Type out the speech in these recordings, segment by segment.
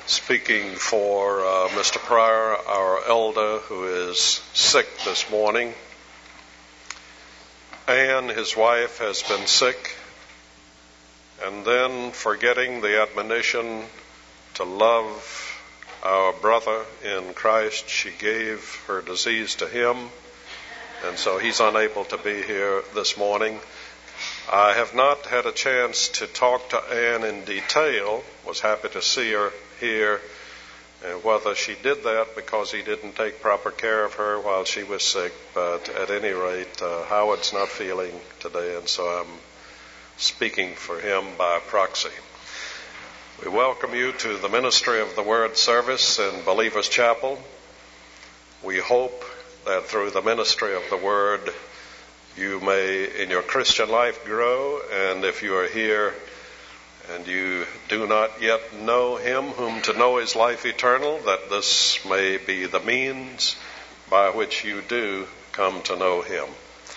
speaking for Mr. Pryor, our elder, who is sick this morning. Ann, his wife, has been sick, and then forgetting the admonition to love our brother in Christ, she gave her disease to him, and so he's unable to be here this morning. I have not had a chance to talk to Ann in detail. Was happy to see her here, and whether she did that because he didn't take proper care of her while she was sick, but at any rate, Howard's not feeling today, and so I'm speaking for him by proxy. We welcome you to the Ministry of the Word service in Believers Chapel. We hope that through the ministry of the Word, you may, in your Christian life, grow, and if you are here and you do not yet know Him, whom to know is life eternal, that this may be the means by which you do come to know Him.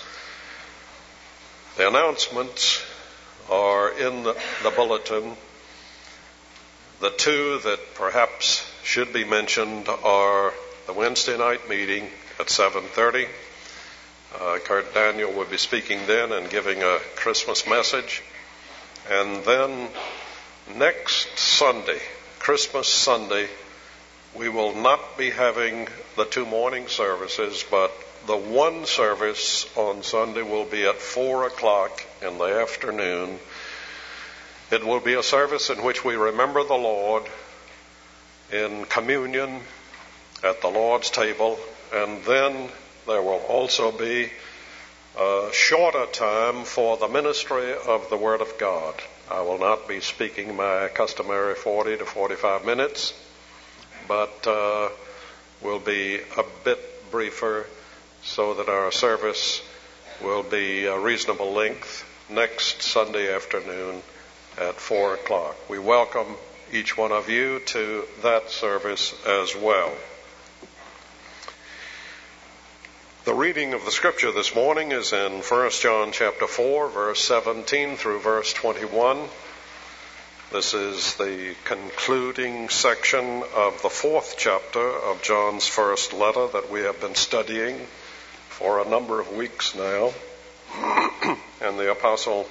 The announcements are in the bulletin. The two that perhaps should be mentioned are the Wednesday night meeting at 7:30. Kurt Daniel will be speaking then and giving a Christmas message. And then next Sunday, Christmas Sunday, we will not be having the two morning services, but the one service on Sunday will be at 4 o'clock in the afternoon. It will be a service in which we remember the Lord in communion at the Lord's table, and then there will also be a shorter time for the ministry of the Word of God. I will not be speaking my customary 40 to 45 minutes, but will be a bit briefer so that our service will be a reasonable length next Sunday afternoon at 4 o'clock. We welcome each one of you to that service as well. The reading of the scripture this morning is in 1 John chapter 4, verse 17 through verse 21. This is the concluding section of the fourth chapter of John's first letter that we have been studying for a number of weeks now. And the apostle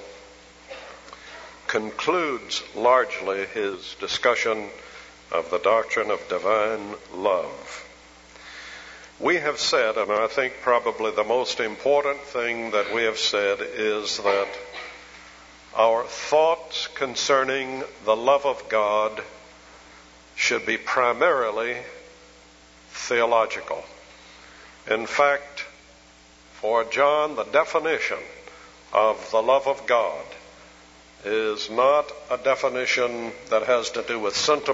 concludes largely his discussion of the doctrine of divine love. We have said, and I think probably the most important thing that we have said is that our thoughts concerning the love of God should be primarily theological. In fact, for John, the definition of the love of God is not a definition that has to do with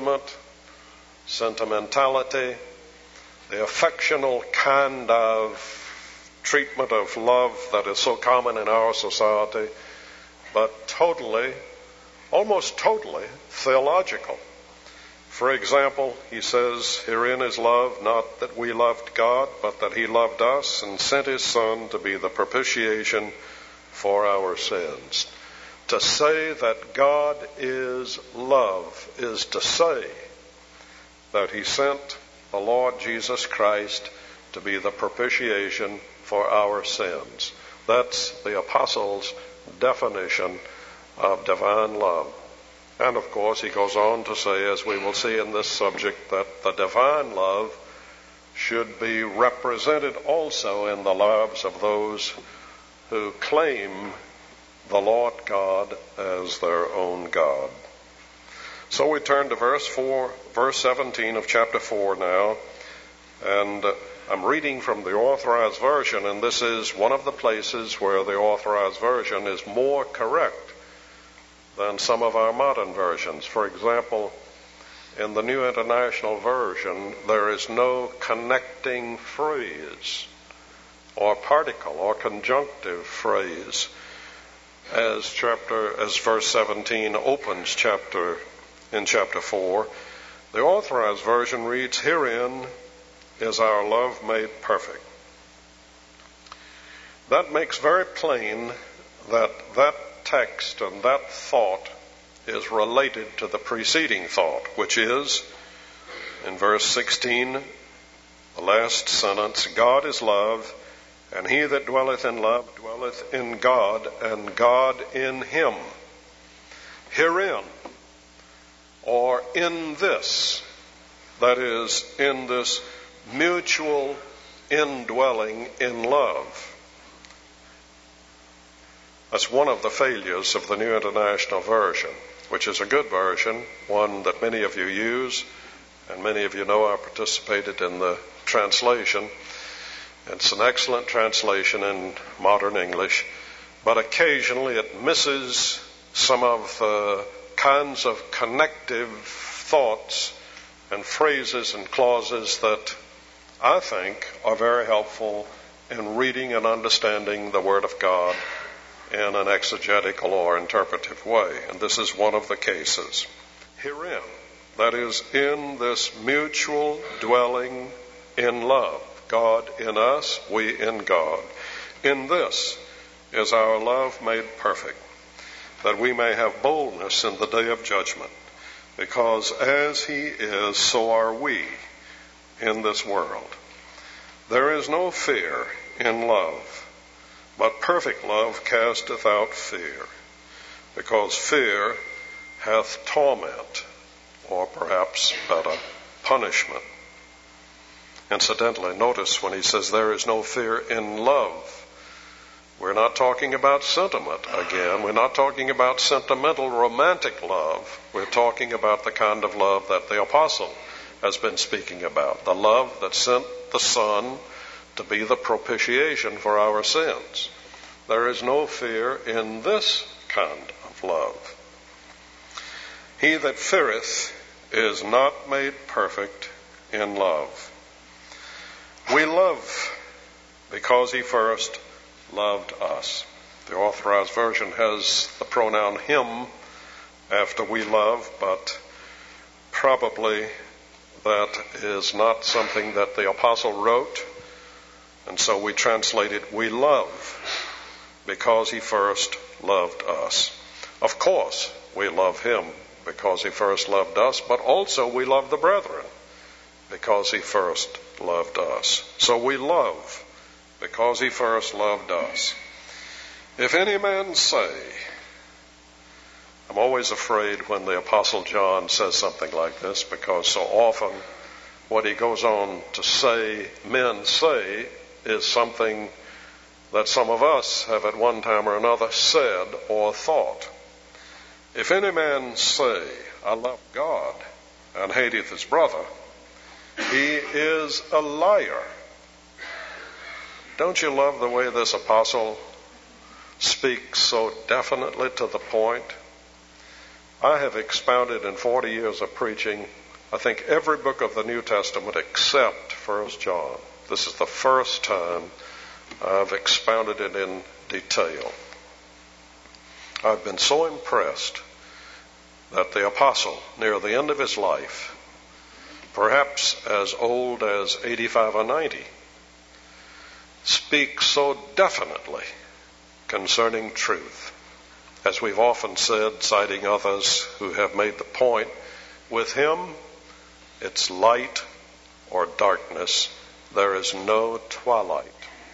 sentimentality, the affectional kind of treatment of love that is so common in our society, but totally, almost totally theological. For example, he says, "Herein is love, not that we loved God, but that He loved us and sent His Son to be the propitiation for our sins." To say that God is love is to say that He sent the Lord Jesus Christ to be the propitiation for our sins. That's the apostle's definition of divine love. And of course, he goes on to say, as we will see in this subject, that the divine love should be represented also in the lives of those who claim the Lord God as their own God. So we turn to verse 17 of chapter 4 now, and I'm reading from the Authorized Version, and this is one of the places where the Authorized Version is more correct than some of our modern versions. For example, in the New International Version, there is no connecting phrase or particle or conjunctive phrase as verse 17 opens in chapter 4. The Authorized Version reads, "Herein is our love made perfect." That makes very plain that text and that thought is related to the preceding thought, which is in verse 16, the last sentence, God is love, and he that dwelleth in love dwelleth in God, and God in him. Herein, or in this, that is, in this mutual indwelling in love. That's one of the failures of the New International Version, which is a good version, one that many of you use, and many of you know I participated in the translation. It's an excellent translation in modern English, but occasionally it misses some of the kinds of connective thoughts and phrases and clauses that I think are very helpful in reading and understanding the Word of God in an exegetical or interpretive way. And this is one of the cases. Herein, that is, in this mutual dwelling in love, God in us, we in God. In this is our love made perfect, that we may have boldness in the day of judgment, because as he is, so are we in this world. There is no fear in love, but perfect love casteth out fear, because fear hath torment, or perhaps better, punishment. Incidentally, notice when he says there is no fear in love, we're not talking about sentiment again. We're not talking about sentimental, romantic love. We're talking about the kind of love that the apostle has been speaking about, the love that sent the Son to be the propitiation for our sins. There is no fear in this kind of love. He that feareth is not made perfect in love. We love because he first loved us. The Authorized Version has the pronoun him after we love, but probably that is not something that the apostle wrote, and so we translate it, we love because he first loved us. Of course, we love him because he first loved us, but also we love the brethren because he first loved us. So we love because he first loved us. If any man say, I'm always afraid when the Apostle John says something like this, because so often what he goes on to say, men say, is something that some of us have at one time or another said or thought. If any man say, I love God, and hateth his brother, he is a liar. Don't you love the way this apostle speaks so definitely to the point? I have expounded in 40 years of preaching, I think, every book of the New Testament except 1 John. This is the first time I've expounded it in detail. I've been so impressed that the apostle, near the end of his life, perhaps as old as 85 or 90, speaks so definitely concerning truth. As we've often said, citing others who have made the point, with him it's light or darkness. There is no twilight.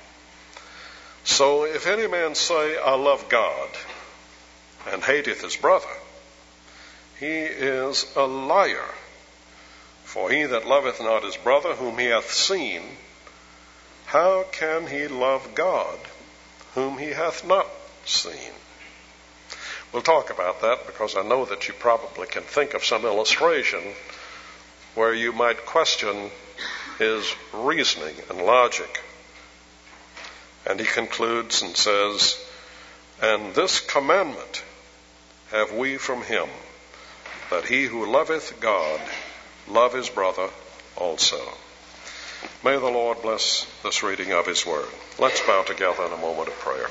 So if any man say, I love God, and hateth his brother, he is a liar. For he that loveth not his brother whom he hath seen, how can he love God whom he hath not seen? We'll talk about that, because I know that you probably can think of some illustration where you might question his reasoning and logic. And he concludes and says, and this commandment have we from him, that he who loveth God love his brother also. May the Lord bless this reading of his word. Let's bow together in a moment of prayer.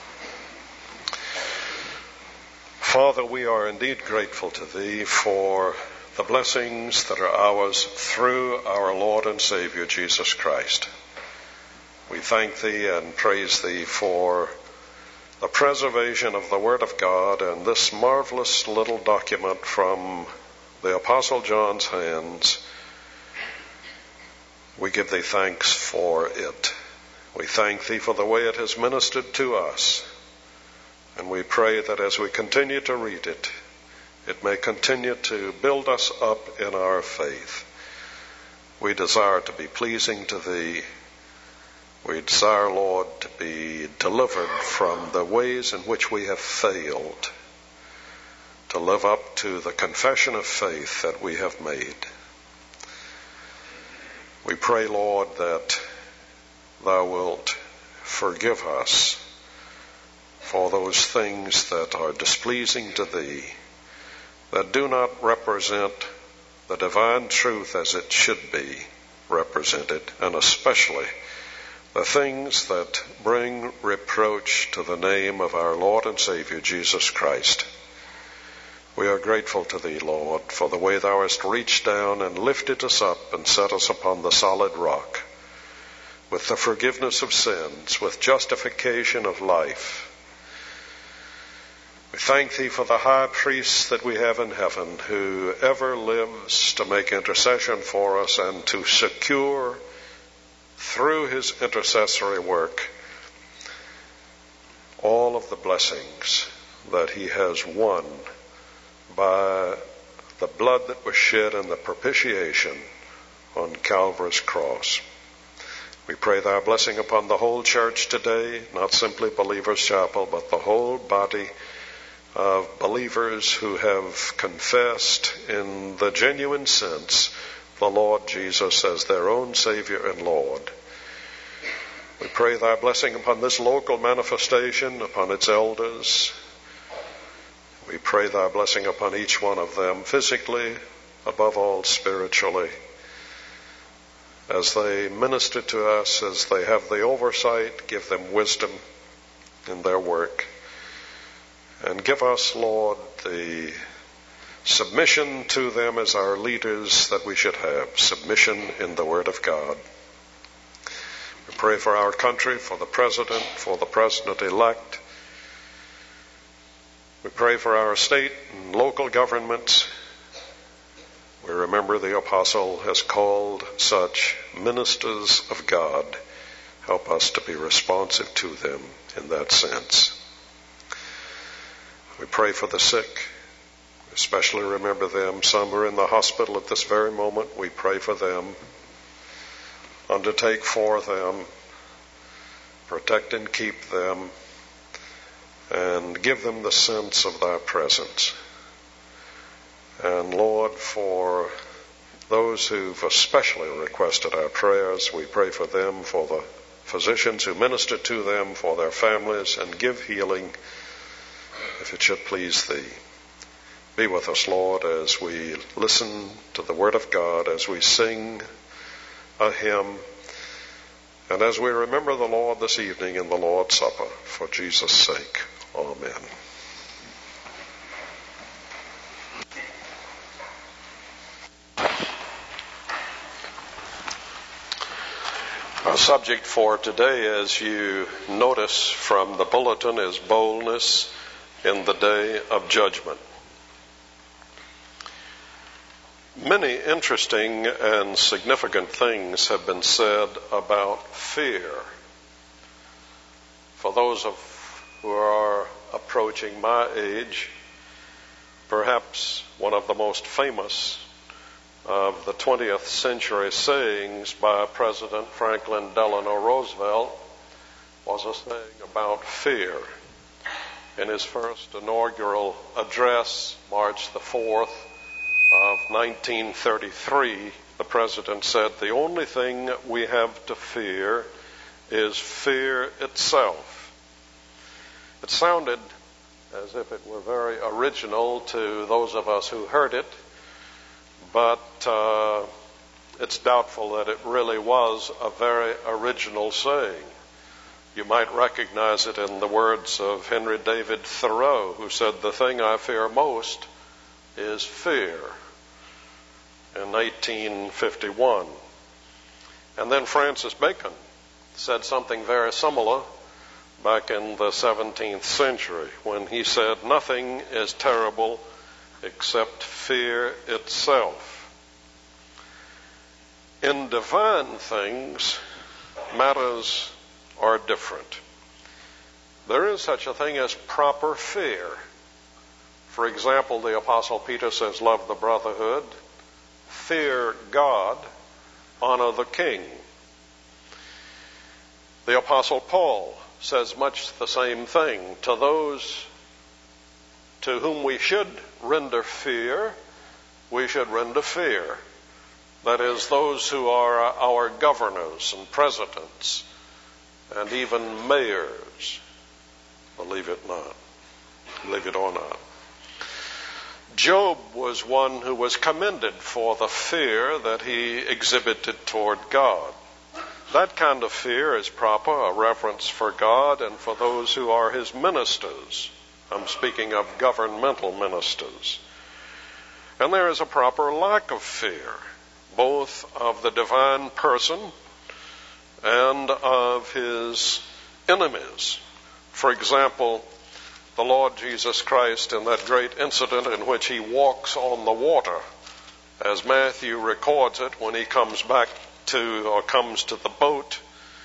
Father, we are indeed grateful to thee for the blessings that are ours through our Lord and Savior Jesus Christ. We thank thee and praise thee for the preservation of the Word of God and this marvelous little document from the Apostle John's hands, We give thee thanks for it. We thank thee for the way it has ministered to us. And we pray that as we continue to read it, it may continue to build us up in our faith. We desire to be pleasing to thee. We desire, Lord, to be delivered from the ways in which we have failed, to live up to the confession of faith that we have made. We pray, Lord, that thou wilt forgive us for those things that are displeasing to thee, that do not represent the divine truth as it should be represented, and especially the things that bring reproach to the name of our Lord and Savior, Jesus Christ. We are grateful to thee, Lord, for the way thou hast reached down and lifted us up and set us upon the solid rock, with the forgiveness of sins, with justification of life. We thank thee for the high priest that we have in heaven, who ever lives to make intercession for us and to secure through his intercessory work all of the blessings that he has won by the blood that was shed in the propitiation on Calvary's cross. We pray thy blessing upon the whole church today, not simply Believers Chapel, but the whole body of believers who have confessed in the genuine sense the Lord Jesus as their own Savior and Lord. We pray thy blessing upon this local manifestation, upon its elders. We pray thy blessing upon each one of them, physically, above all spiritually, as they minister to us, as they have the oversight. Give them wisdom in their work. And give us, Lord, the submission to them as our leaders that we should have, submission in the Word of God. We pray for our country, for the President-elect. We pray for our state and local governments. We remember the apostle has called such ministers of God. Help us to be responsive to them in that sense. We pray for the sick. Especially remember them. Some are in the hospital at this very moment. We pray for them. Undertake for them. Protect and keep them. And give them the sense of thy presence. And Lord, for those who've especially requested our prayers, we pray for them, for the physicians who minister to them, for their families, and give healing if it should please thee. Be with us, Lord, as we listen to the Word of God, as we sing a hymn, and as we remember the Lord this evening in the Lord's Supper, for Jesus' sake. Amen. Our subject for today, as you notice from the bulletin, is boldness in the day of judgment. Many interesting and significant things have been said about fear. For those who are approaching my age, perhaps one of the most famous of the 20th century sayings by President Franklin Delano Roosevelt was a saying about fear. In his first inaugural address, March the 4th of 1933, the president said, "The only thing we have to fear is fear itself." It sounded as if it were very original to those of us who heard it, but it's doubtful that it really was a very original saying. You might recognize it in the words of Henry David Thoreau, who said, "The thing I fear most is fear," in 1851. And then Francis Bacon said something very similar back in the 17th century when he said, "Nothing is terrible except fear itself." In divine things, matters are different. There is such a thing as proper fear. For example, the Apostle Peter says, love the brotherhood, fear God, honor the king. The Apostle Paul says much the same thing. To those to whom we should render fear, we should render fear. That is, those who are our governors and presidents and even mayors. Believe it not. Believe it or not. Job was one who was commended for the fear that he exhibited toward God. That kind of fear is proper, a reverence for God and for those who are his ministers. I'm speaking of governmental ministers. And there is a proper lack of fear, both of the divine person and of his enemies. For example, the Lord Jesus Christ in that great incident in which he walks on the water, as Matthew records it when he comes to the boat,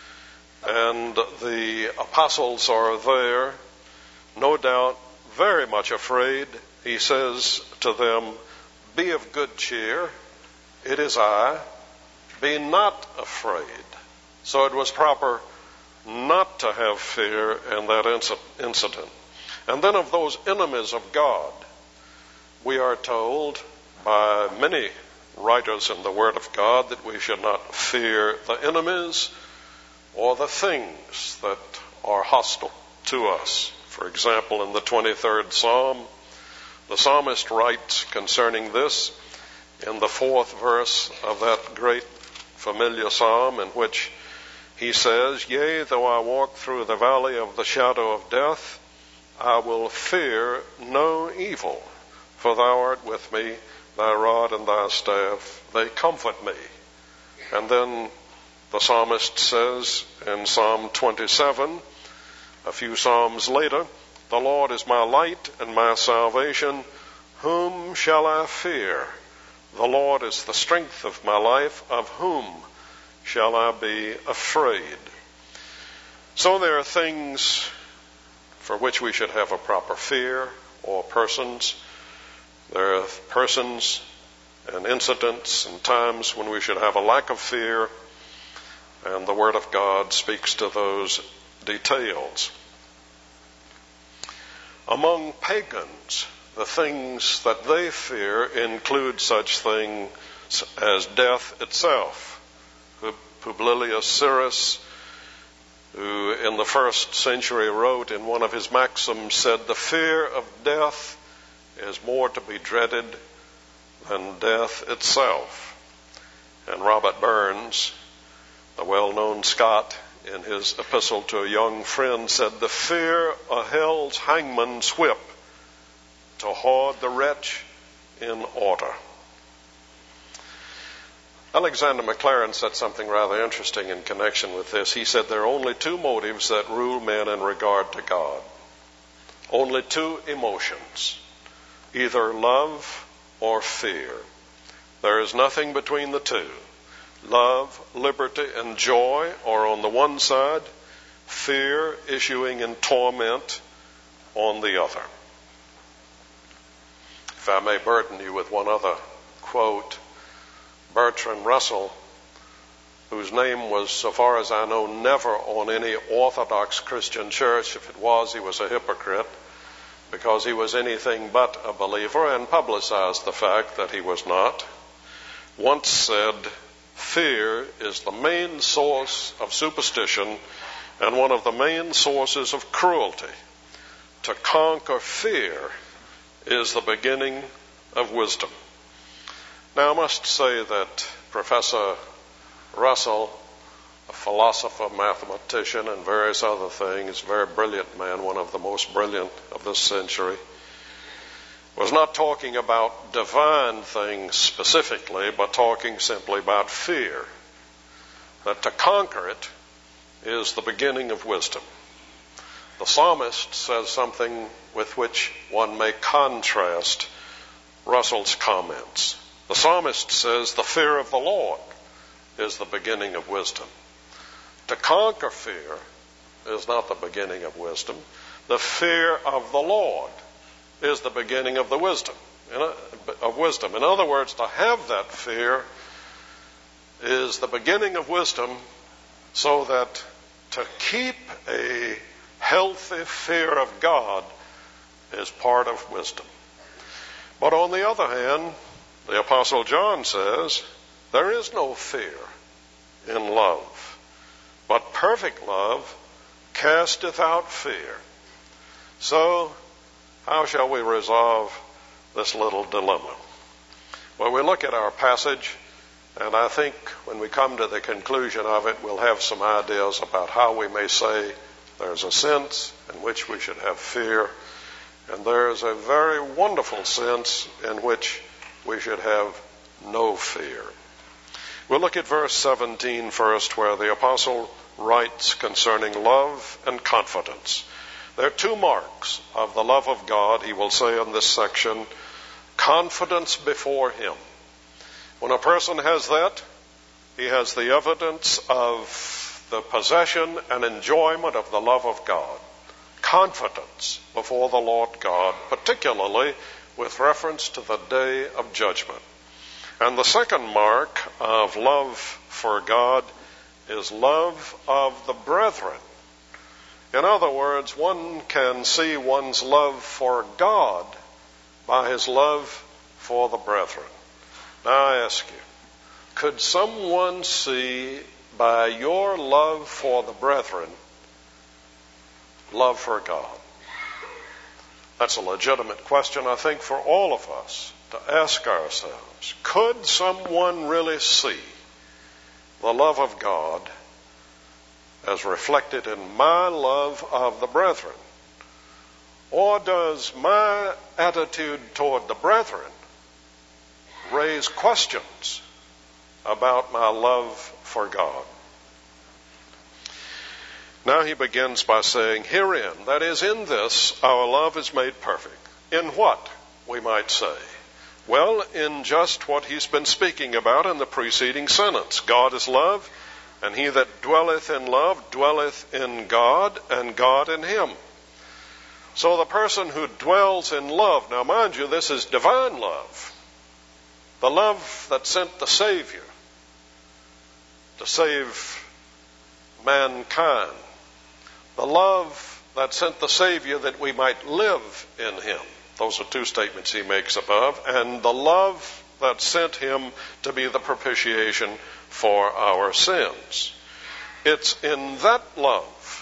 and the apostles are there, no doubt very much afraid. He says to them, be of good cheer, it is I, be not afraid. So it was proper not to have fear in that incident. And then of those enemies of God, we are told by many writers in the Word of God that we should not fear the enemies or the things that are hostile to us. For example, in the 23rd Psalm, the psalmist writes concerning this in the 4th verse of that great familiar psalm, in which he says, yea, though I walk through the valley of the shadow of death, I will fear no evil, for thou art with me, thy rod and thy staff, they comfort me. And then the psalmist says in Psalm 27, a few psalms later, the Lord is my light and my salvation, whom shall I fear? The Lord is the strength of my life, of whom shall I be afraid? So there are things for which we should have a proper fear, or persons. There are persons and incidents and times when we should have a lack of fear, and the Word of God speaks to those details. Among pagans, the things that they fear include such things as death itself. Publilius Syrus, who in the 1st century wrote in one of his maxims, said, the fear of death is more to be dreaded than death itself. And Robert Burns, the well-known Scot, in his epistle to a young friend, said, the fear of hell's hangman's whip to hoard the wretch in order. Alexander Maclaren said something rather interesting in connection with this. He said there are only two motives that rule men in regard to God. Only two emotions, either love or fear. There is nothing between the two. Love, liberty, and joy are on the one side, fear issuing in torment on the other. If I may burden you with one other quote, Bertrand Russell, whose name was, so far as I know, never on any Orthodox Christian church. If it was, he was a hypocrite, because he was anything but a believer and publicized the fact that he was not, once said, fear is the main source of superstition and one of the main sources of cruelty. To conquer fear is the beginning of wisdom. Now, I must say that Professor Russell, a philosopher, mathematician, and various other things, very brilliant man, one of the most brilliant of this century, was not talking about divine things specifically, but talking simply about fear. That to conquer it is the beginning of wisdom. The psalmist says something with which one may contrast Russell's comments. The psalmist says, the fear of the Lord is the beginning of wisdom. To conquer fear is not the beginning of wisdom. The fear of the Lord is the beginning of the wisdom. In other words, to have that fear is the beginning of wisdom, so that to keep a healthy fear of God is part of wisdom. But on the other hand, the Apostle John says, there is no fear in love, but perfect love casteth out fear. So, how shall we resolve this little dilemma? Well, we look at our passage, and I think when we come to the conclusion of it, we'll have some ideas about how we may say there's a sense in which we should have fear, and there's a very wonderful sense in which we should have no fear. We'll look at verse 17 first, where the apostle writes concerning love and confidence. There are two marks of the love of God, he will say in this section: confidence before him. When a person has that, he has the evidence of the possession and enjoyment of the love of God. Confidence before the Lord God, particularly with reference to the day of judgment. And the second mark of love for God is love of the brethren. In other words, one can see one's love for God by his love for the brethren. Now I ask you, could someone see by your love for the brethren love for God? That's a legitimate question, I think, for all of us to ask ourselves. Could someone really see the love of God as reflected in my love of the brethren? Or does my attitude toward the brethren raise questions about my love for God? Now he begins by saying, herein, that is, in this, our love is made perfect. In what, we might say? Well, in just what he's been speaking about in the preceding sentence. God is love, and he that dwelleth in love dwelleth in God, and God in him. So the person who dwells in love, now mind you, this is divine love. The love that sent the Savior to save mankind. The love that sent the Savior that we might live in him. Those are two statements he makes above. And the love that sent him to be the propitiation for our sins. It's in that love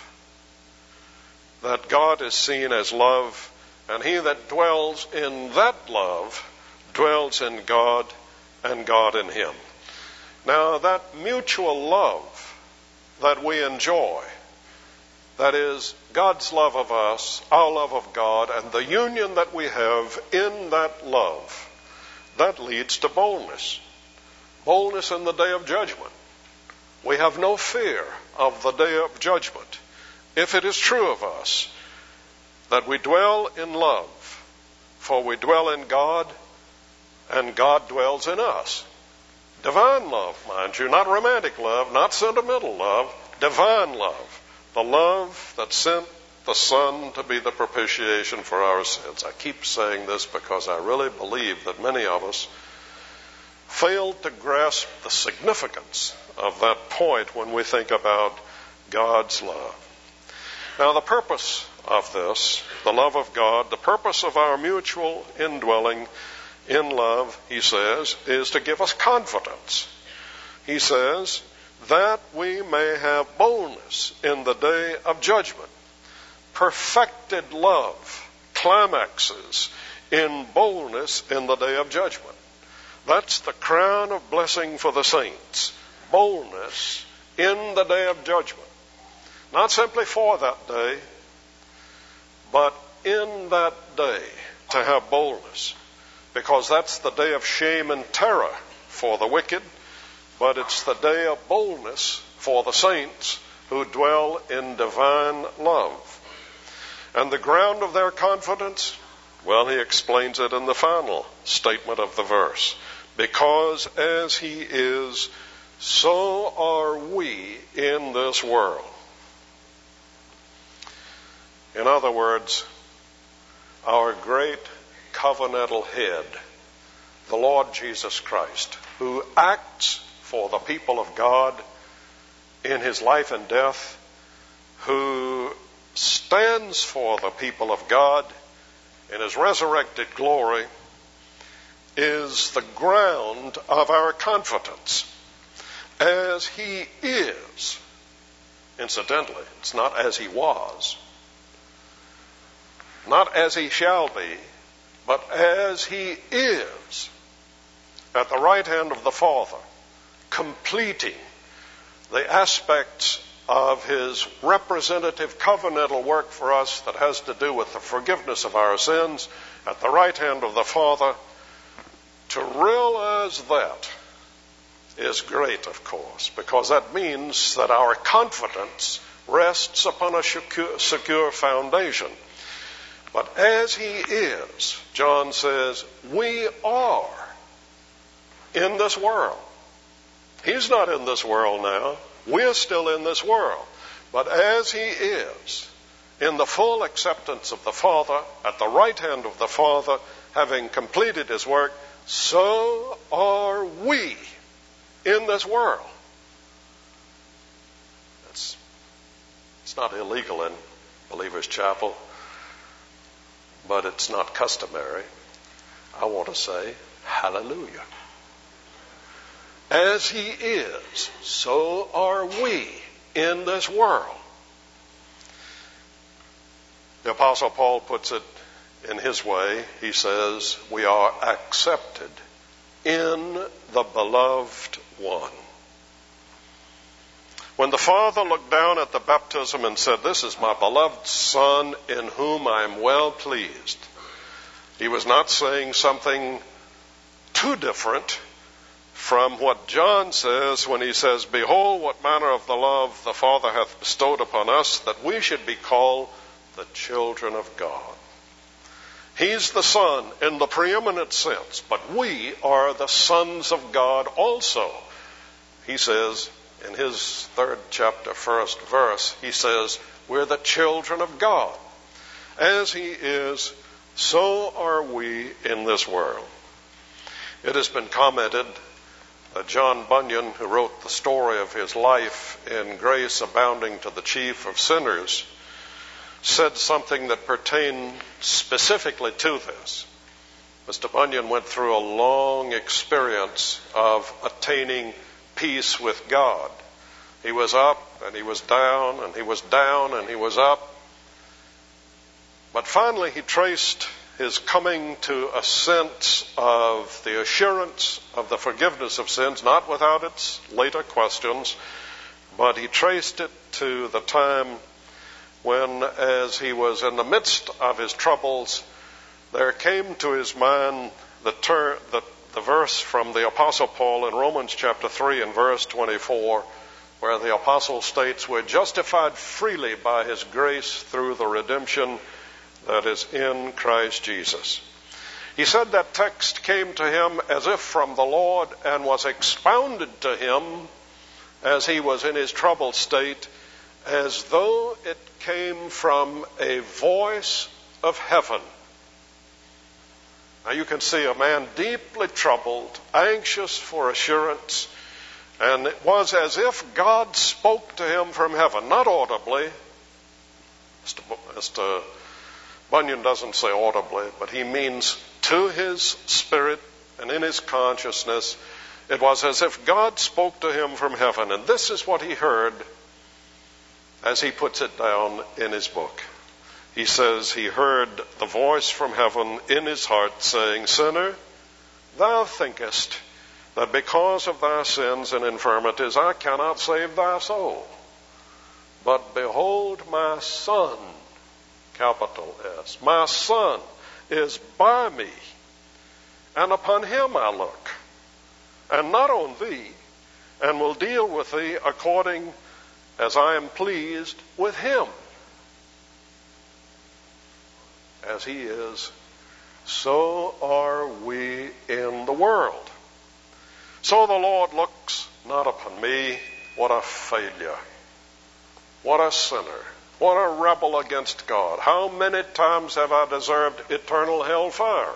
that God is seen as love, and he that dwells in that love dwells in God, and God in him. Now, that mutual love that we enjoy, that is, God's love of us, our love of God, and the union that we have in that love, that leads to boldness. Boldness in the day of judgment. We have no fear of the day of judgment if it is true of us that we dwell in love, for we dwell in God, and God dwells in us. Divine love, mind you, not romantic love, not sentimental love, divine love. The love that sent the Son to be the propitiation for our sins. I keep saying this because I really believe that many of us failed to grasp the significance of that point when we think about God's love. Now, the purpose of this, the love of God, the purpose of our mutual indwelling in love, he says, is to give us confidence. He says, that we may have boldness in the day of judgment. Perfected love climaxes in boldness in the day of judgment. That's the crown of blessing for the saints. Boldness in the day of judgment. Not simply for that day, but in that day to have boldness. Because that's the day of shame and terror for the wicked, but it's the day of boldness for the saints who dwell in divine love. And the ground of their confidence, well, he explains it in the final statement of the verse. Because as he is, so are we in this world. In other words, our great covenantal head, the Lord Jesus Christ, who acts for the people of God in his life and death, who stands for the people of God in his resurrected glory, is the ground of our confidence. As he is, incidentally, it's not as he was, not as he shall be, but as he is at the right hand of the Father, completing the aspects of his representative covenantal work for us that has to do with the forgiveness of our sins at the right hand of the Father. To realize that is great, of course, because that means that our confidence rests upon a secure foundation. But as he is, John says, we are in this world. He's not in this world now. We're still in this world. But as he is, in the full acceptance of the Father, at the right hand of the Father, having completed his work, so are we in this world. It's not illegal in Believers Chapel, but it's not customary. I want to say, hallelujah. As he is, so are we in this world. The Apostle Paul puts it in his way. He says, we are accepted in the beloved one. When the Father looked down at the baptism and said, this is my beloved Son in whom I am well pleased, he was not saying something too different from what John says when he says, behold what manner of the love the Father hath bestowed upon us, that we should be called the children of God. He's the Son in the preeminent sense, but we are the sons of God also. He says in his 3rd chapter, 1st verse, he says, we're the children of God. As he is, so are we in this world. It has been commented that John Bunyan, who wrote the story of his life in Grace Abounding to the Chief of Sinners, said something that pertained specifically to this. Mr. Bunyan went through a long experience of attaining peace with God. He was up and he was down and he was down and he was up. But finally he traced his coming to a sense of the assurance of the forgiveness of sins, not without its later questions, but he traced it to the time when, as he was in the midst of his troubles, there came to his mind the verse from the Apostle Paul in Romans chapter 3 and verse 24, where the Apostle states, we're justified freely by his grace through the redemption that is in Christ Jesus. He said that text came to him as if from the Lord and was expounded to him as he was in his troubled state, as though it came from a voice of heaven. Now you can see a man deeply troubled, anxious for assurance, and it was as if God spoke to him from heaven, not audibly. Mr. Bunyan doesn't say audibly, but he means to his spirit and in his consciousness. It was as if God spoke to him from heaven, and this is what he heard as he puts it down in his book. He says he heard the voice from heaven in his heart saying, Sinner, thou thinkest that because of thy sins and infirmities I cannot save thy soul. But behold, my Son, capital S, my Son is by me, and upon him I look, and not on thee, and will deal with thee according as I am pleased with him. As he is, so are we in the world. So the Lord looks not upon me. What a failure. What a sinner. What a rebel against God. How many times have I deserved eternal hellfire?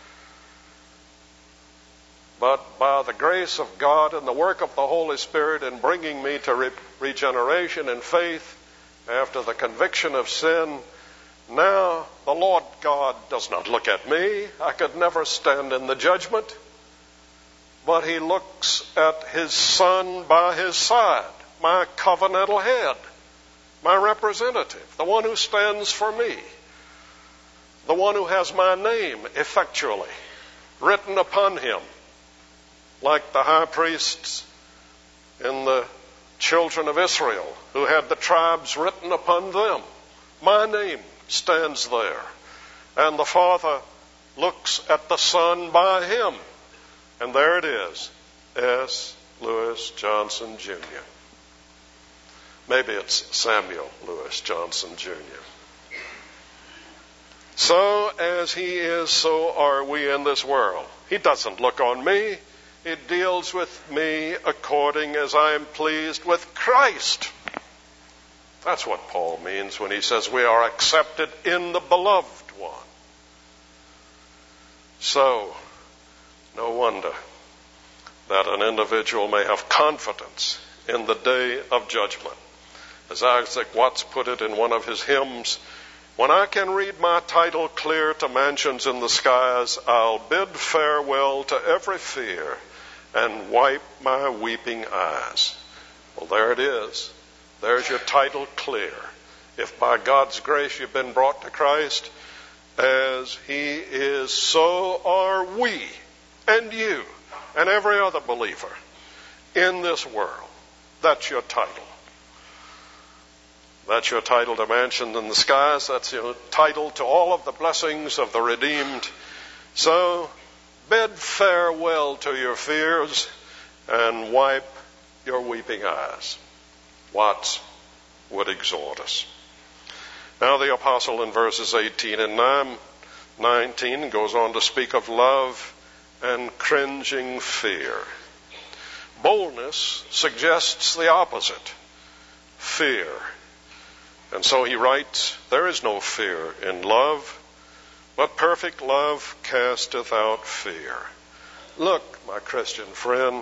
But by the grace of God and the work of the Holy Spirit in bringing me to regeneration and faith after the conviction of sin, now the Lord God does not look at me. I could never stand in the judgment. But he looks at his Son by his side, my covenantal head, my representative, the one who stands for me, the one who has my name effectually written upon him, like the high priests in the children of Israel who had the tribes written upon them. My name stands there. And the Father looks at the Son by him. And there it is, S. Lewis Johnson, Jr. Maybe it's Samuel Lewis Johnson, Jr. So as he is, so are we in this world. He doesn't look on me. He deals with me according as I am pleased with Christ. That's what Paul means when he says we are accepted in the beloved one. So, no wonder that an individual may have confidence in the day of judgment. As Isaac Watts put it in one of his hymns, when I can read my title clear to mansions in the skies, I'll bid farewell to every fear and wipe my weeping eyes. Well, there it is. There's your title clear. If by God's grace you've been brought to Christ, as he is, so are we and you and every other believer in this world. That's your title. That's your title to mansion in the skies. That's your title to all of the blessings of the redeemed. So bid farewell to your fears and wipe your weeping eyes. Watts would exhort us. Now the apostle in verses 18 and 19 goes on to speak of love and cringing fear. Boldness suggests the opposite, fear. And so he writes, there is no fear in love, but perfect love casteth out fear. Look, my Christian friend,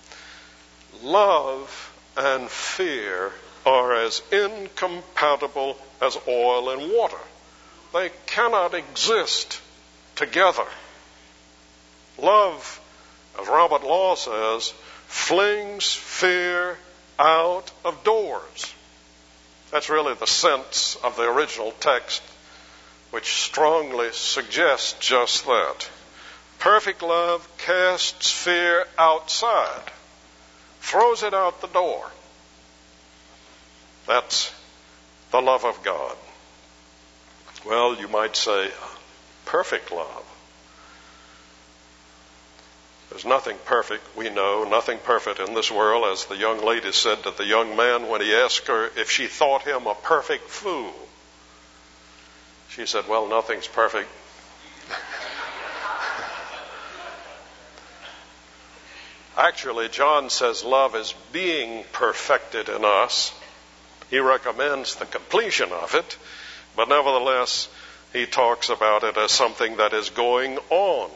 love and fear are as incompatible as oil and water. They cannot exist together. Love, as Robert Law says, flings fear out of doors. That's really the sense of the original text, which strongly suggests just that. Perfect love casts fear outside, throws it out the door. That's the love of God. Well, you might say, perfect love. There's nothing perfect, we know, nothing perfect in this world, as the young lady said to the young man when he asked her if she thought him a perfect fool. She said, well, nothing's perfect. Actually, John says love is being perfected in us. He recommends the completion of it, but nevertheless, he talks about it as something that is going on.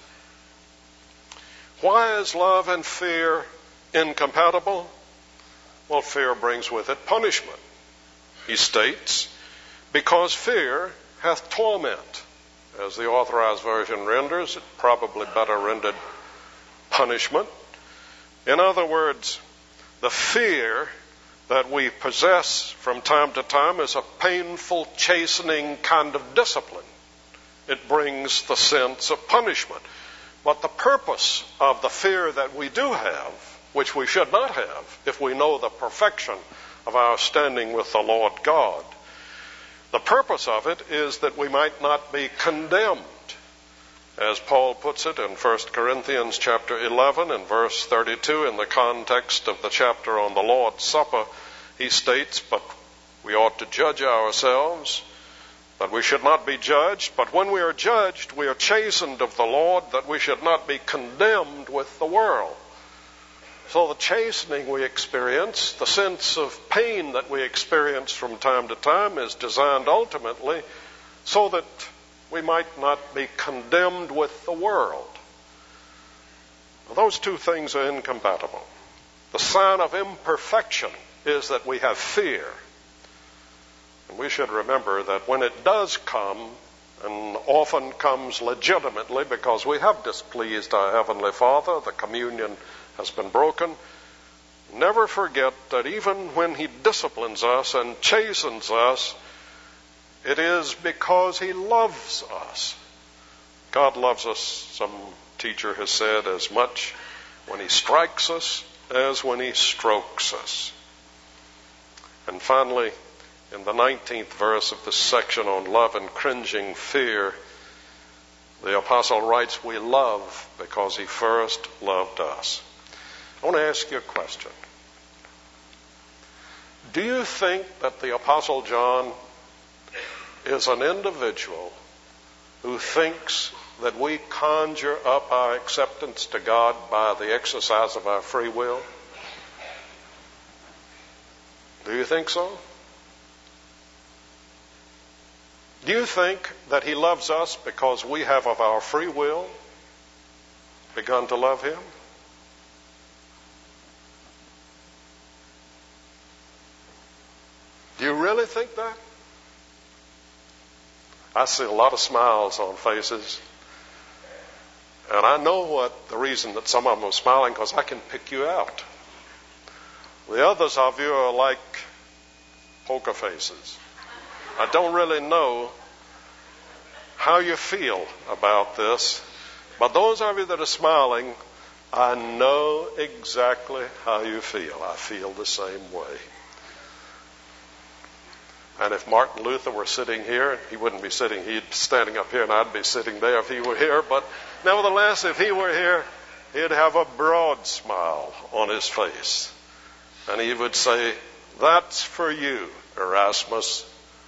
Why is love and fear incompatible? Well, fear brings with it punishment. He states, because fear hath torment. As the Authorized Version renders, it probably better rendered punishment. In other words, the fear that we possess from time to time is a painful, chastening kind of discipline. It brings the sense of punishment. But the purpose of the fear that we do have, which we should not have if we know the perfection of our standing with the Lord God, the purpose of it is that we might not be condemned. As Paul puts it in 1 Corinthians chapter 11 and verse 32 in the context of the chapter on the Lord's Supper, he states, but we ought to judge ourselves, that we should not be judged, but when we are judged, we are chastened of the Lord, that we should not be condemned with the world. So the chastening we experience, the sense of pain that we experience from time to time, is designed ultimately so that we might not be condemned with the world. Those two things are incompatible. The sign of imperfection is that we have fear. And we should remember that when it does come, and often comes legitimately because we have displeased our Heavenly Father, the communion has been broken, never forget that even when He disciplines us and chastens us, it is because He loves us. God loves us, some teacher has said, as much when He strikes us as when He strokes us. And finally, in the 19th verse of this section on love and cringing fear, the apostle writes, we love because He first loved us. I want to ask you a question. Do you think that the apostle John is an individual who thinks that we conjure up our acceptance to God by the exercise of our free will? Do you think so? Do you think that He loves us because we have of our free will begun to love Him? Do you really think that? I see a lot of smiles on faces. And I know what the reason that some of them are smiling, because I can pick you out. The others of you are like poker faces. I don't really know how you feel about this, but those of you that are smiling, I know exactly how you feel. I feel the same way. And if Martin Luther were sitting here, he wouldn't be sitting, he'd be standing up here and I'd be sitting there if he were here. But nevertheless, if he were here, he'd have a broad smile on his face. And he would say, that's for you, Erasmus.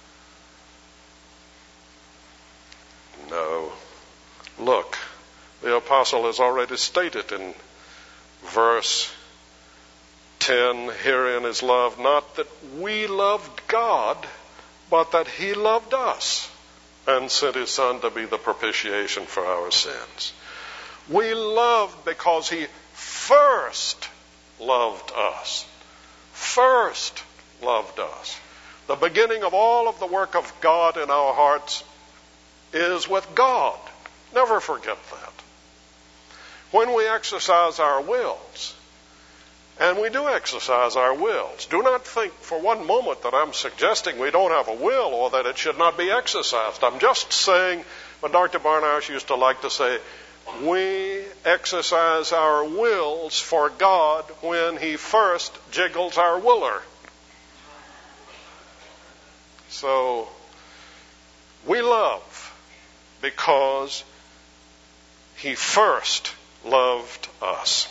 No. Look, the apostle has already stated in verse 10, herein is love, not that we loved God, but that He loved us and sent His Son to be the propitiation for our sins. We loved because He first loved us. First loved us. The beginning of all of the work of God in our hearts is with God. Never forget that. When we exercise our wills, and we do exercise our wills, do not think for one moment that I'm suggesting we don't have a will or that it should not be exercised. I'm just saying, but Dr. Barnhouse used to like to say, we exercise our wills for God when He first jiggles our willer. So, we love because He first loved us.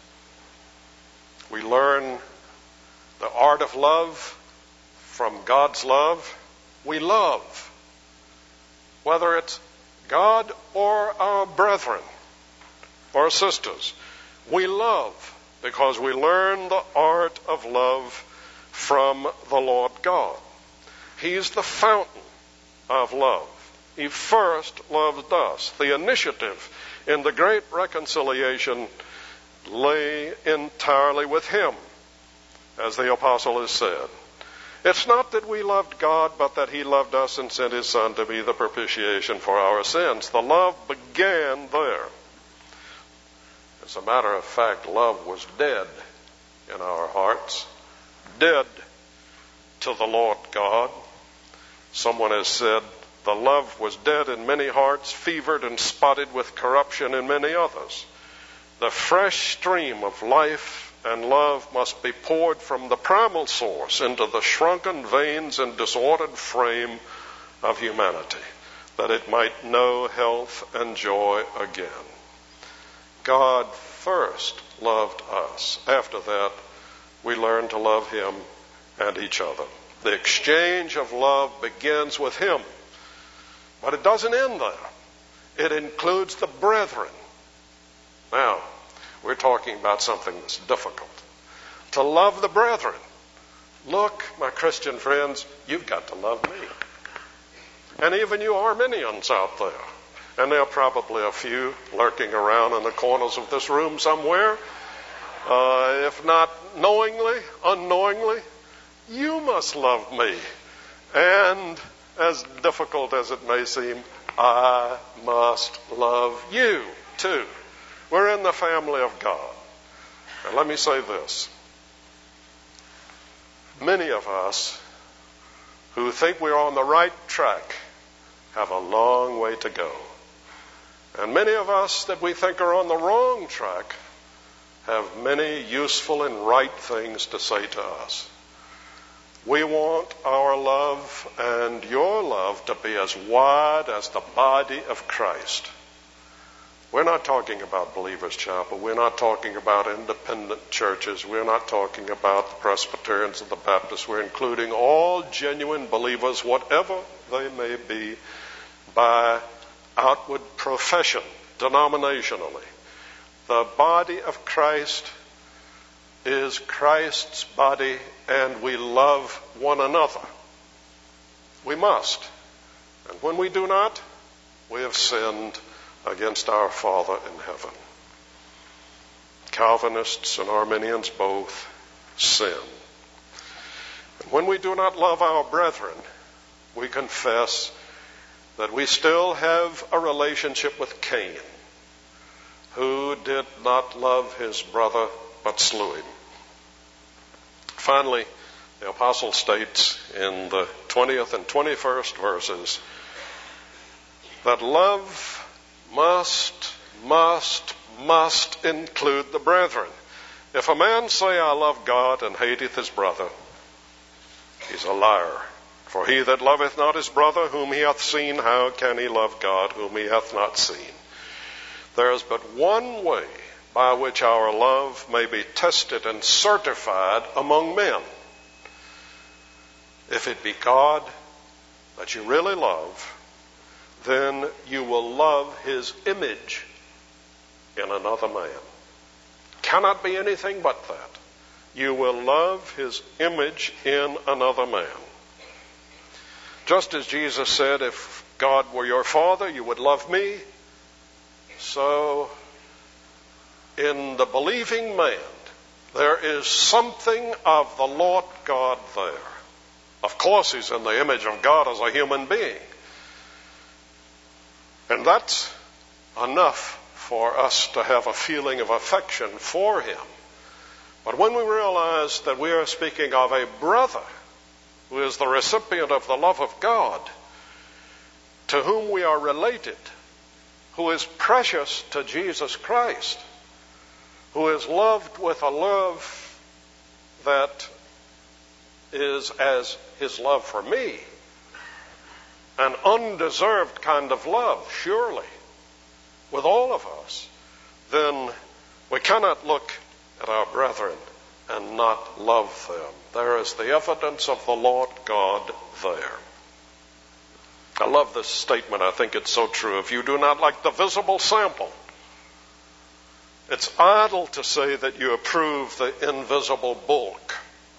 We learn the art of love from God's love. We love, whether it's God or our brethren or sisters. We love because we learn the art of love from the Lord God. He's the fountain of love. He first loved us. The initiative in the great reconciliation lay entirely with Him, as the apostle has said. It's not that we loved God, but that He loved us and sent His Son to be the propitiation for our sins. The love began there. As a matter of fact, love was dead in our hearts, dead to the Lord God. Someone has said, the love was dead in many hearts, fevered and spotted with corruption in many others. The fresh stream of life and love must be poured from the primal source into the shrunken veins and disordered frame of humanity, that it might know health and joy again. God first loved us. After that, we learn to love Him and each other. The exchange of love begins with Him. But it doesn't end there. It includes the brethren. Now, We're talking about something that's difficult. To love the brethren. Look, my Christian friends, you've got to love me. And even you Arminians out there. And there are probably a few lurking around in the corners of this room somewhere. If not knowingly, unknowingly, you must love me. And as difficult as it may seem, I must love you too. We're in the family of God. And let me say this. Many of us who think we're on the right track have a long way to go. And many of us that we think are on the wrong track have many useful and right things to say to us. We want our love and your love to be as wide as the body of Christ. We're not talking about Believers Chapel. We're not talking about independent churches. We're not talking about the Presbyterians and the Baptists. We're including all genuine believers, whatever they may be, by outward profession, denominationally. The body of Christ is Christ's body, and we love one another. We must. And when we do not, we have sinned against our Father in heaven. Calvinists and Arminians both sin. And when we do not love our brethren, we confess that we still have a relationship with Cain, who did not love his brother but slew him. Finally, the apostle states in the 20th and 21st verses that love must include the brethren. If a man say, I love God, and hateth his brother, he's a liar. For he that loveth not his brother whom he hath seen, how can he love God whom he hath not seen? There is but one way by which our love may be tested and certified among men. If it be God that you really love, then you will love his image in another man. Cannot be anything but that. You will love his image in another man. Just as Jesus said, if God were your father, you would love me. So, in the believing man, there is something of the Lord God there. Of course, he's in the image of God as a human being. And that's enough for us to have a feeling of affection for him. But when we realize that we are speaking of a brother who is the recipient of the love of God, to whom we are related, who is precious to Jesus Christ, who is loved with a love that is as his love for me, an undeserved kind of love, surely, with all of us, then we cannot look at our brethren and not love them. There is the evidence of the Lord God there. I love this statement. I think it's so true. If you do not like the visible sample, it's idle to say that you approve the invisible bulk.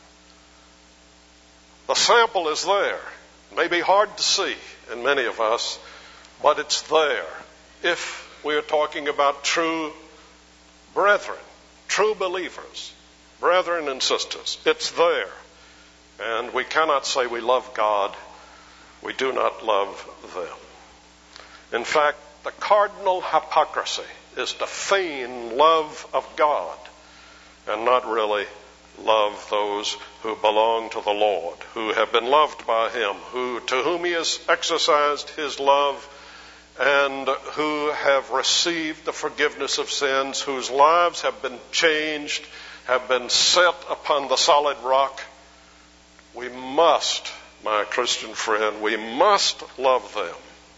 The sample is there. It may be hard to see in many of us, but it's there. If we are talking about true brethren, true believers, brethren and sisters, it's there. And we cannot say we love God, we do not love them. In fact, the cardinal hypocrisy is to feign love of God and not really love those who belong to the Lord, who have been loved by him, to whom he has exercised his love, and who have received the forgiveness of sins, whose lives have been changed, have been set upon the solid rock. We must, my Christian friend, we must love them.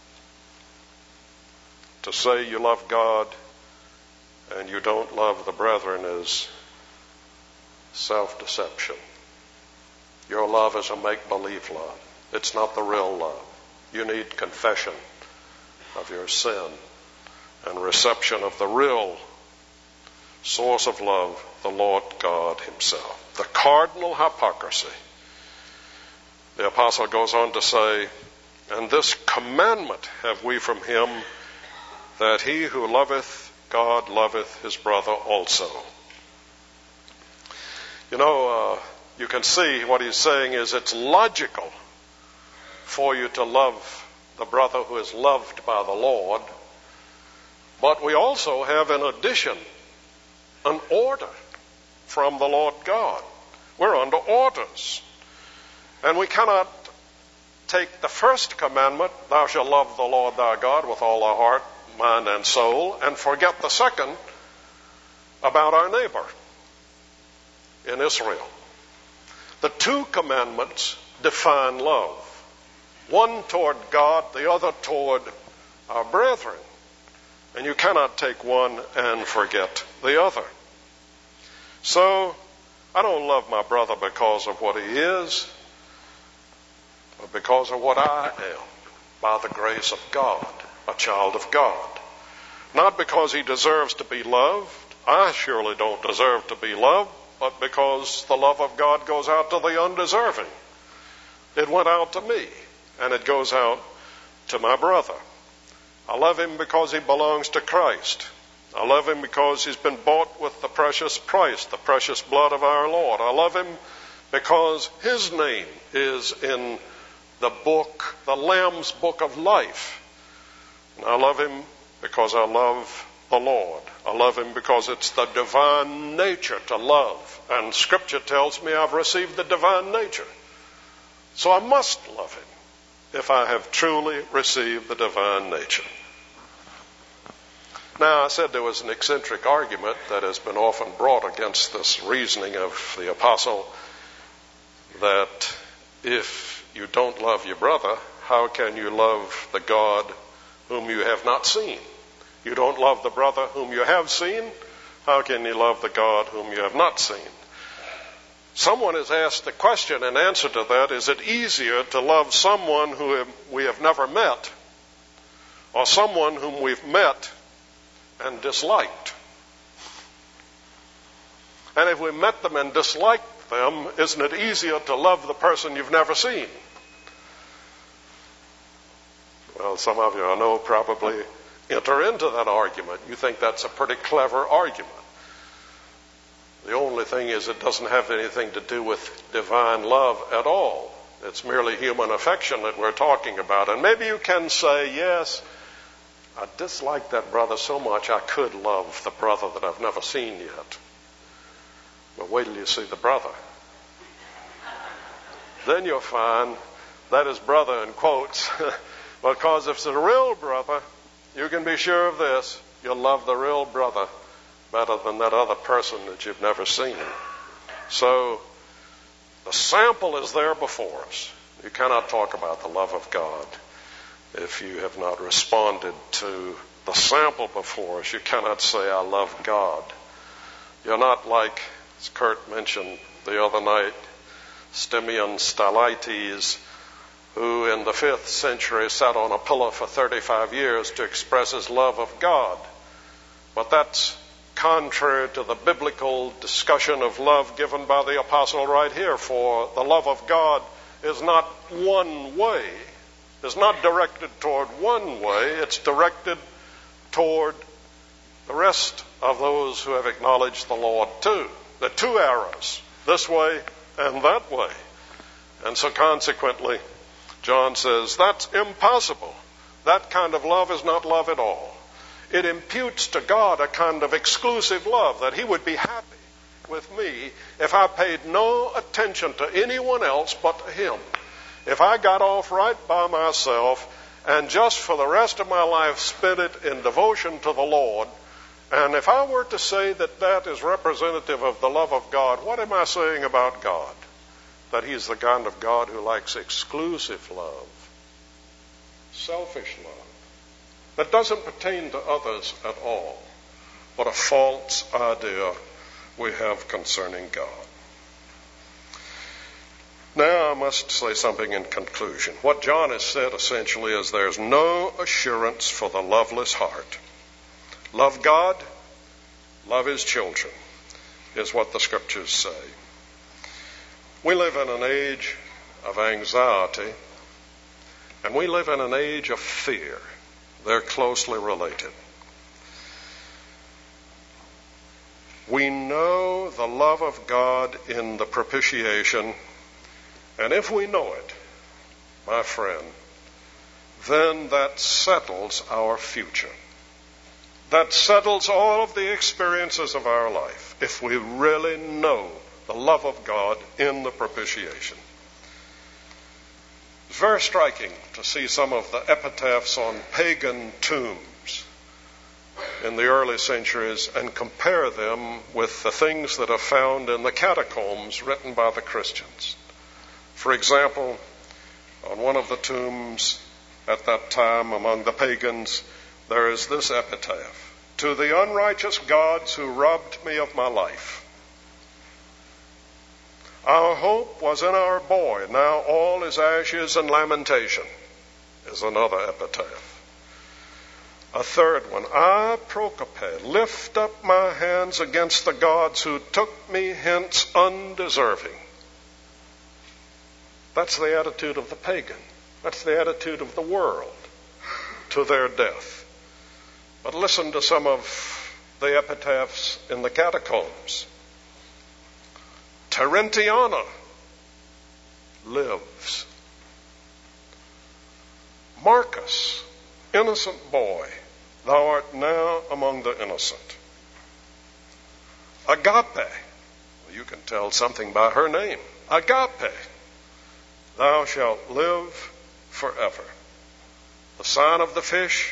To say you love God and you don't love the brethren is self-deception. Your love is a make-believe love. It's not the real love. You need confession of your sin and reception of the real source of love, the Lord God himself. The cardinal hypocrisy. The apostle goes on to say, and this commandment have we from him, that he who loveth God loveth his brother also. You can see what he's saying is it's logical for you to love the brother who is loved by the Lord, but we also have in addition an order from the Lord God. We're under orders. And we cannot take the first commandment, thou shalt love the Lord thy God with all thy heart, mind, and soul, and forget the second about our neighbor in Israel. The two commandments define love. One toward God, the other toward our brethren. And you cannot take one and forget the other. So, I don't love my brother because of what he is, but because of what I am, by the grace of God, a child of God. Not because he deserves to be loved. I surely don't deserve to be loved, but because the love of God goes out to the undeserving. It went out to me, and it goes out to my brother. I love him because he belongs to Christ. I love him because he's been bought with the precious price, the precious blood of our Lord. I love him because his name is in the book, the Lamb's book of life. And I love him because I love the Lord. I love him because it's the divine nature to love. And Scripture tells me I've received the divine nature. So I must love him if I have truly received the divine nature. Now, I said there was an eccentric argument that has been often brought against this reasoning of the apostle, that if you don't love your brother, how can you love the God whom you have not seen? You don't love the brother whom you have seen, how can you love the God whom you have not seen? Someone has asked the question, in answer to that, is it easier to love someone who we have never met, or someone whom we've met and disliked? And if we met them and disliked them, isn't it easier to love the person you've never seen? Well, some of you I know probably enter into that argument. You think that's a pretty clever argument. The only thing is it doesn't have anything to do with divine love at all. It's merely human affection that we're talking about. And maybe you can say, yes, I dislike that brother so much I could love the brother that I've never seen yet. But wait till you see the brother. Then you'll find that is brother in quotes. Because if it's a real brother, you can be sure of this, you'll love the real brother better than that other person that you've never seen. So the sample is there before us. You cannot talk about the love of God if you have not responded to the sample before us. You cannot say, I love God. You're not like, as Kurt mentioned the other night, Simeon Stylites, who in the 5th century sat on a pillow for 35 years to express his love of God. But that's contrary to the biblical discussion of love given by the apostle right here. For the love of God is not one way. It's not directed toward one way. It's directed toward the rest of those who have acknowledged the Lord too. The two arrows, this way and that way. And so consequently, John says, that's impossible. That kind of love is not love at all. It imputes to God a kind of exclusive love, that he would be happy with me if I paid no attention to anyone else but him. If I got off right by myself and just for the rest of my life spent it in devotion to the Lord, and if I were to say that that is representative of the love of God, what am I saying about God? That he's the kind of God who likes exclusive love, selfish love, that doesn't pertain to others at all. What a false idea we have concerning God. Now I must say something in conclusion. What John has said essentially is there's no assurance for the loveless heart. Love God, love his children, is what the scriptures say. We live in an age of anxiety, and we live in an age of fear. They're closely related. We know the love of God in the propitiation, and if we know it, my friend, then that settles our future. That settles all of the experiences of our life, if we really know the love of God in the propitiation. It's very striking to see some of the epitaphs on pagan tombs in the early centuries and compare them with the things that are found in the catacombs written by the Christians. For example, on one of the tombs at that time among the pagans, there is this epitaph: "To the unrighteous gods who robbed me of my life. Our hope was in our boy, now all is ashes and lamentation," is another epitaph. A third one: "I, Procope, lift up my hands against the gods who took me hence undeserving." That's the attitude of the pagan. That's the attitude of the world to their death. But listen to some of the epitaphs in the catacombs. "Terentiana lives. Marcus, innocent boy, thou art now among the innocent. Agape," you can tell something by her name. "Agape, thou shalt live forever." The sign of the fish,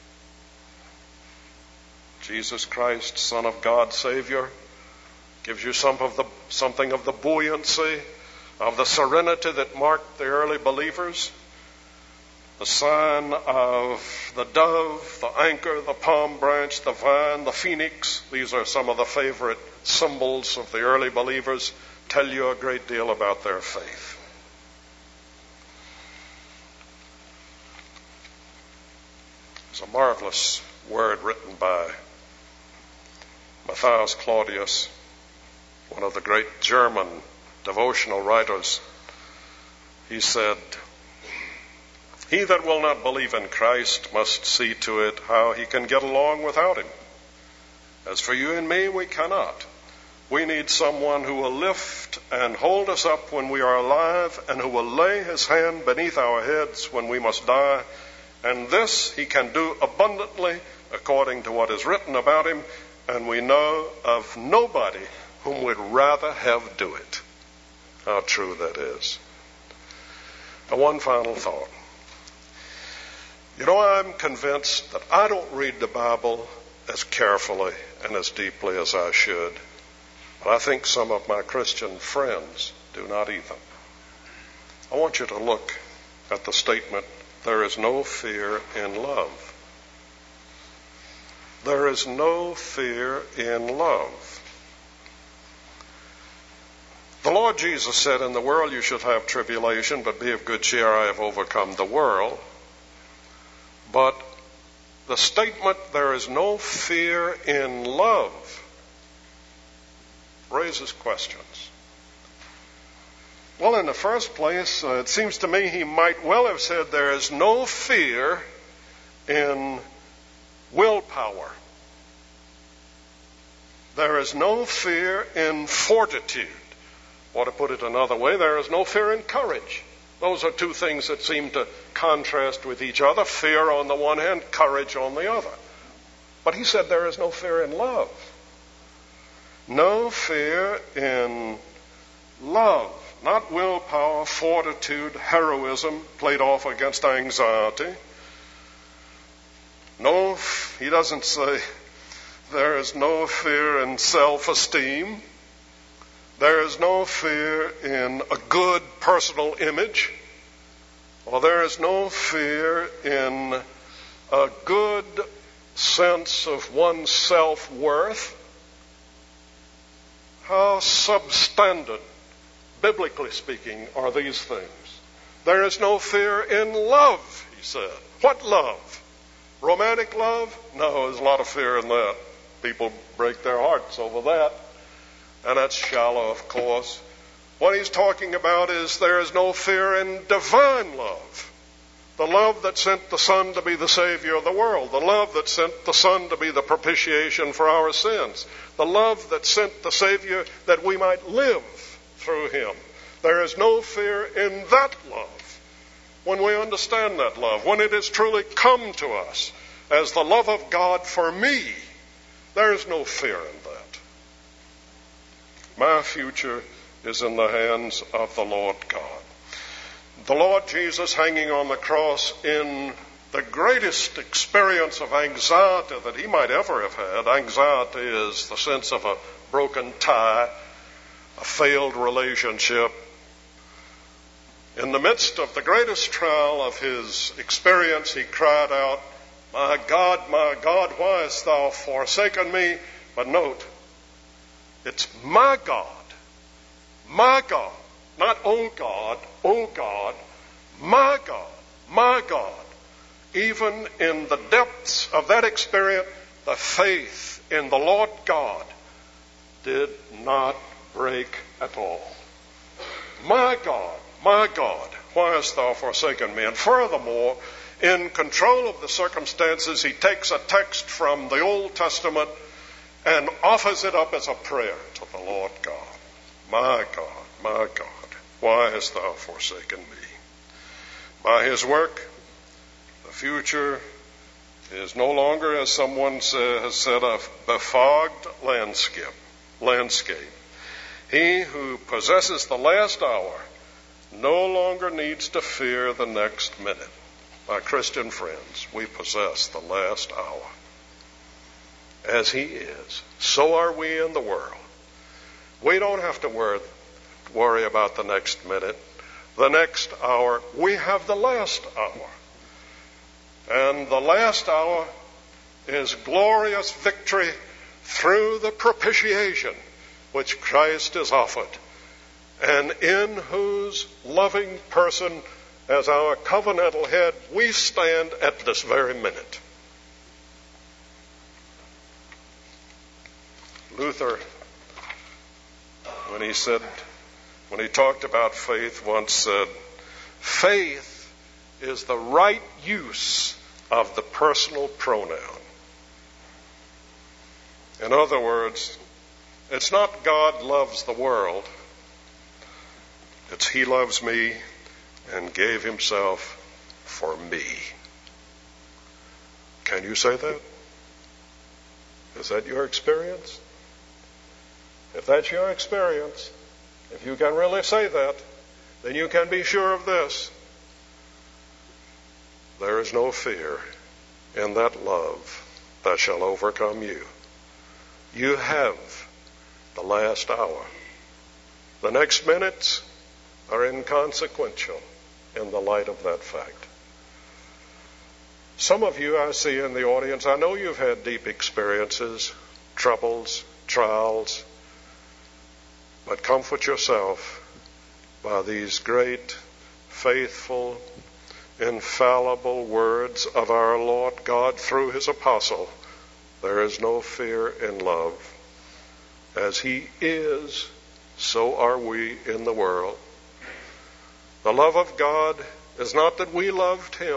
Jesus Christ, Son of God, Savior, gives you something of the buoyancy, of the serenity that marked the early believers. The sign of the dove, the anchor, the palm branch, the vine, the phoenix, these are some of the favorite symbols of the early believers, tell you a great deal about their faith. There's a marvelous word written by Matthias Claudius, one of the great German devotional writers. He said, "He that will not believe in Christ must see to it how he can get along without him. As for you and me, we cannot. We need someone who will lift and hold us up when we are alive, and who will lay his hand beneath our heads when we must die. And this he can do abundantly according to what is written about him, and we know of nobody whom we'd rather have do it." How true that is. And one final thought. You know, I'm convinced that I don't read the Bible as carefully and as deeply as I should. But I think some of my Christian friends do not either. I want you to look at the statement, "There is no fear in love." There is no fear in love. The Lord Jesus said, "In the world you should have tribulation, but be of good cheer, I have overcome the world." But the statement, "there is no fear in love," raises questions. Well, in the first place, it seems to me he might well have said there is no fear in willpower. There is no fear in fortitude. Or to put it another way, there is no fear in courage. Those are two things that seem to contrast with each other. Fear on the one hand, courage on the other. But he said there is no fear in love. No fear in love. Not willpower, fortitude, heroism played off against anxiety. No, he doesn't say there is no fear in self-esteem. There is no fear in a good personal image. Or there is no fear in a good sense of one's self-worth. How substandard, biblically speaking, are these things? There is no fear in love, he said. What love? Romantic love? No, there's a lot of fear in that. People break their hearts over that. And that's shallow, of course. What he's talking about is there is no fear in divine love. The love that sent the Son to be the Savior of the world. The love that sent the Son to be the propitiation for our sins. The love that sent the Savior that we might live through him. There is no fear in that love. When we understand that love, when it has truly come to us as the love of God for me, there is no fear in that. My future is in the hands of the Lord God. The Lord Jesus hanging on the cross in the greatest experience of anxiety that he might ever have had. Anxiety is the sense of a broken tie, a failed relationship. In the midst of the greatest trial of his experience, he cried out, my God, why hast thou forsaken me? But note, it's my God, not oh God, my God. Even in the depths of that experience, the faith in the Lord God did not break at all. My God, why hast thou forsaken me? And furthermore, in control of the circumstances, he takes a text from the Old Testament and offers it up as a prayer to the Lord God. My God, why hast thou forsaken me? By his work, the future is no longer, as someone has said, a befogged landscape. He who possesses the last hour no longer needs to fear the next minute. My Christian friends, we possess the last hour. As he is, so are we in the world. We don't have to worry about the next minute, the next hour. We have the last hour. And the last hour is glorious victory through the propitiation which Christ has offered, and in whose loving person, as our covenantal head, we stand at this very minute. Luther, when he talked about faith, once said, faith is the right use of the personal pronoun. In other words, it's not God loves the world. It's he loves me and gave himself for me. Can you say that? Is that your experience? If that's your experience, if you can really say that, then you can be sure of this. There is no fear in that love that shall overcome you. You have the last hour. The next minutes are inconsequential in the light of that fact. Some of you I see in the audience, I know you've had deep experiences, troubles, trials, but comfort yourself by these great, faithful, infallible words of our Lord God through his apostle. There is no fear in love. As he is, so are we in the world. The love of God is not that we loved him,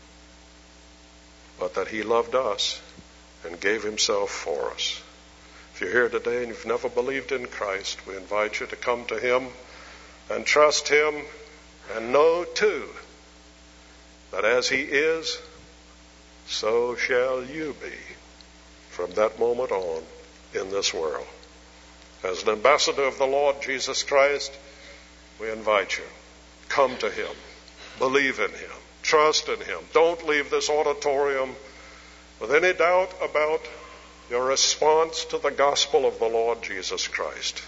but that he loved us and gave himself for us. If you're here today and you've never believed in Christ, we invite you to come to him and trust him, and know too that as he is, so shall you be from that moment on in this world. As an ambassador of the Lord Jesus Christ, we invite you, come to him, believe in him, trust in him. Don't leave this auditorium with any doubt about your response to the gospel of the Lord Jesus Christ.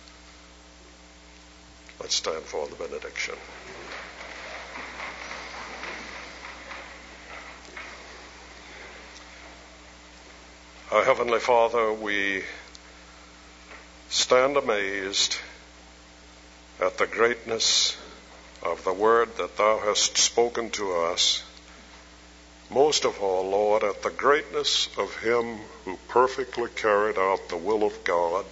Let's stand for the benediction. Our Heavenly Father, we stand amazed at the greatness of the word that thou hast spoken to us. most of all, Lord, at the greatness of him who perfectly carried out the will of God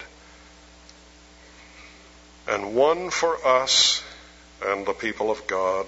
and won for us and the people of God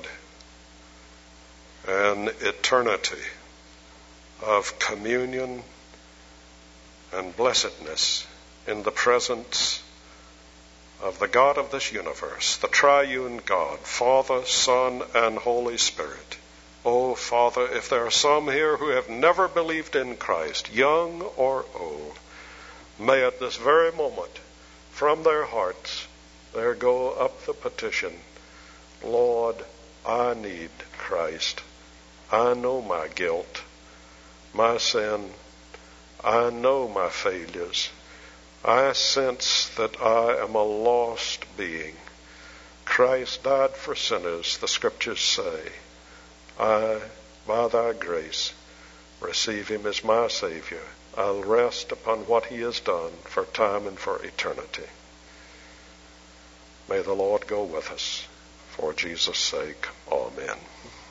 an eternity of communion and blessedness in the presence of the God of this universe, the triune God, Father, Son, and Holy Spirit. Oh, Father, if there are some here who have never believed in Christ, young or old, may at this very moment, from their hearts, there go up the petition, Lord, I need Christ. I know my guilt, my sin. I know my failures. I sense that I am a lost being. Christ died for sinners, the Scriptures say. I, by thy grace, receive him as my Savior. I'll rest upon what he has done for time and for eternity. May the Lord go with us. For Jesus' sake, amen.